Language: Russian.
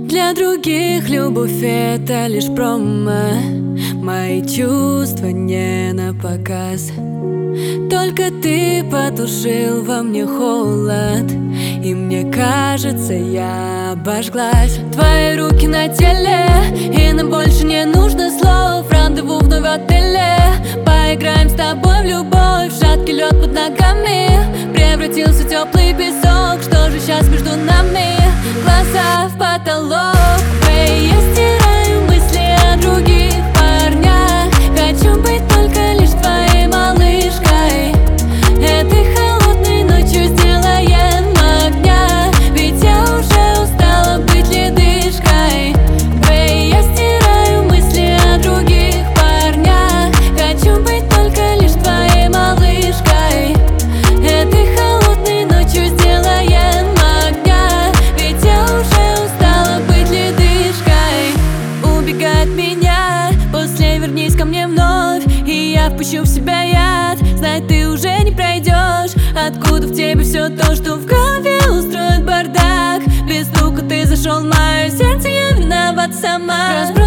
Для других любовь — это лишь промо, мои чувства не на показ. Только ты потушил во мне холод, и мне кажется, я обожглась. Твои руки на теле, и нам больше не нужно слов. Рандеву вновь в отеле, поиграем с тобой в любовь. Шаткий лед под ногами превратился в теплый песок. Что же сейчас между нами? Глаза в потолок. Эй, я стираю мысли о других парнях. Хочу быть только лишь твоей малышкой. Этой холодной ночью сделаем огня, ведь я уже устала быть ледышкой. Эй, я стираю мысли о других парнях. Хочу быть только лишь твоей малышкой. Этой холодной ночью сделаем огня, ведь я уже устала быть ледышкой. Убегай от меня, после вернись ко мне вновь, и я впущу в себя яд. Знай, ты уже не пройдешь. Откуда в тебе все то, что в голове устроит бардак? Без стука ты зашел в мое сердце, я виновата сама.